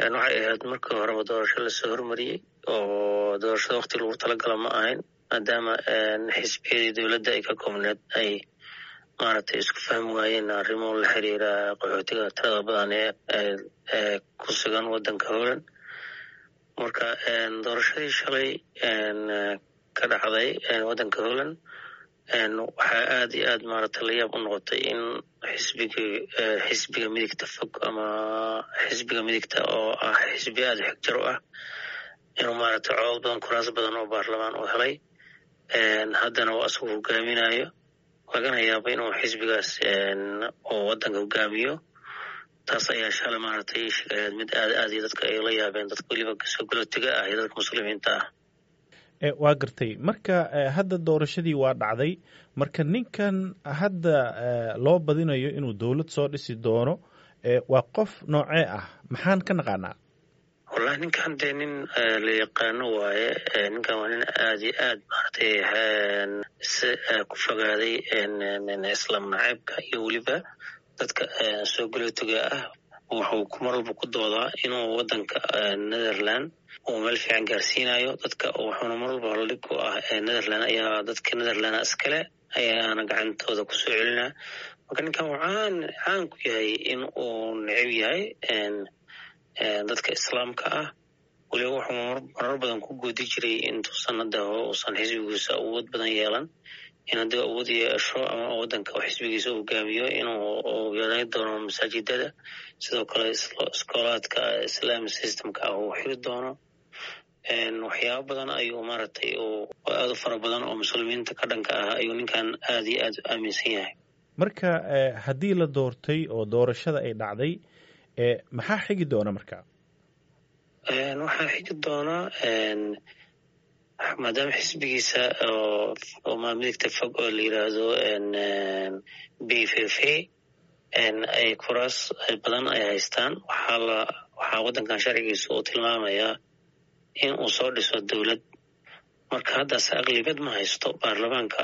waxay ahayd markii horeba doorasho lasoo hormariyey oo doorashada waqti lagu talagala ma ahayn maadaama xisbiyadii dowladda ay ka koobneed ay maaragtay isku fahmi waayeen arrimo la xiriira qaxootiga tirada badan ee ku sugan waddanka Holland. marka doorashadii shalay ka dhacday waddanka Holland waxaa aad iyo aad maaragtay la yaab u noqotay in xisbiga midigta fog ama xisbiga midigta oo ah xisbi aad xig jaro ah inuu maaragtay codad badan kuraas badan oo baarlamaan u helay haddana uu asagu hogaaminayo lagana yaabo inuu xisbigaas oo waddanka hogaamiyo. taas ayaa shalay maaragtay shaqeeyad mid aad iyo dadka ay la yaabeen dadka weliba soo galootiga ah iyo dadka muslimiinta ah. waa gartay marka hadda doorashadii waa dhacday marka ninkan hadda loo badinayo inuu dowlad soo dhisi doono waa qof noocee ah maxaan ka naqaanaa? wallahi ninkan dee nin la yaqaano waaye. ninkan waa nin aad iyo aad maaragtay ku fogaaday islaam nacaybka iyo weliba dadka soo galootiga ah. wuxuu mar walba ku doodaa inuu waddanka Netherland uu meel fiican gaarsiinayo dadka wuxuuna mar walba hordhig ku ah Netherland ayaa dadka Netherland iskale ayaana gacantooda ku soo celinaa. marka ninkan caan ku yahay in uu neceb yahay dadka islaamka ah. weliba wuxuu marar badan ku goodi jiray intuusan hadda uusan xisbigiisa awood badan yeelan in haddii awood yeesho ama waddanka xisbigiisa hogaamiyo inuu yeelan doono masaajidada sidoo kale iskoolaadka Islamic systemka uu xiri doono. waxyaabo badan ayuu maaragtay aad u fara badan oo muslimiinta ka dhanka ah ayuu ninkan aad iyo aad u aaminsan yahay. marka haddii la doortay oo doorashada ay dhacday maxaa xigi doona marka? waxaa xigi doona maadaama xisbigiisa oo midigta fog oo la yiraahdo BFF ay kuraas badan ay haystaan waxaa waddankan sharcigiisa uu tilmaamayaa in uu soo dhiso dowlad. marka haddaas aqlibiyad ma haysto baarlamaanka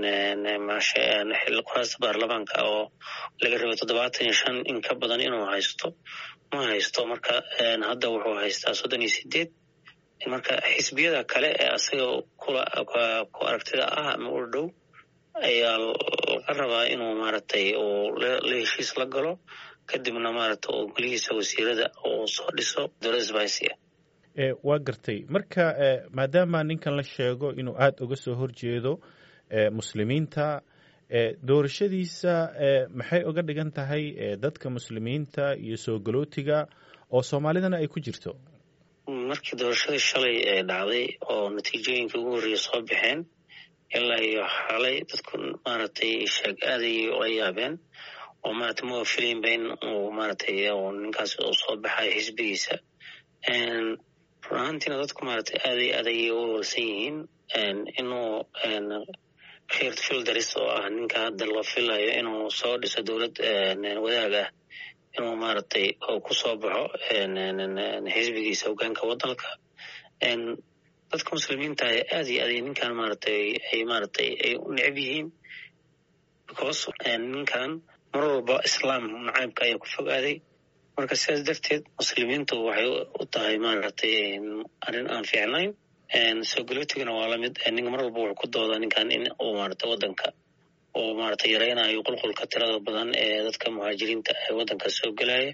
kuraasta baarlamaanka oo laga rabo 75 in ka badan inuu haysto ma haysto. marka hadda wuxuu haystaa 38. marka xisbiyada kale ee asaga ku aragtida ah ama u dhow ayaa laga rabaa inuu maaragtay la heshiis la galo kadibna maaragtay oo golihiisa wasiirada oo soo dhiso dowlad isbahaysiya. waa gartay marka maadaama ninkan la sheego inuu aad uga soo horjeedo muslimiinta doorashadiisa maxay uga dhigan tahay dadka muslimiinta iyo soo galootiga oo Soomaalidana ay ku jirto? markii doorashadii shalay dhacday oo natiijooyinkii ugu horreeyay soo baxeen ilaa iyo xalay dadku maaragtay aaday la yaabeen oo maaragtay ma filaynba in uu maaragtay ninkaas uu soo baxay xisbigiisa. runtiina dadku maaragtay aad ayay u walsan yihiin inuu Geert Wilders oo ah ninka hadda la filayo inuu soo dhiso dowlad wadaag ah inuu maaragtay ku soo baxo xisbigiisa hoggaanka waddanka. dadka muslimiinta aad iyo aad ninkan maaragtay ay u neceb yihiin because ninkan mar walba islaam nacaybka ayaa ku fogaaday. marka sidaas darteed muslimiintu waxay u tahay maaragtay arrin aan fiicnayn. soo galootigana waa lamid ninka mar walba wuxuu ku doodaa ninkan in uu maaragtay waddanka oo maaragtay yareynayo qulqulka tirada badan ee dadka muhaajiriinta ee waddanka soo galaya.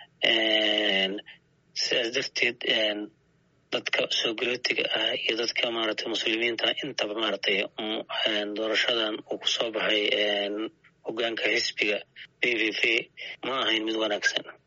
sidaas darteed dadka soo galootiga ah iyo dadka maaragtay muslimiinta intaba maaragtay doorashadan uu ku soo baxay hoggaanka xisbiga BFF ma ahayn mid wanaagsan.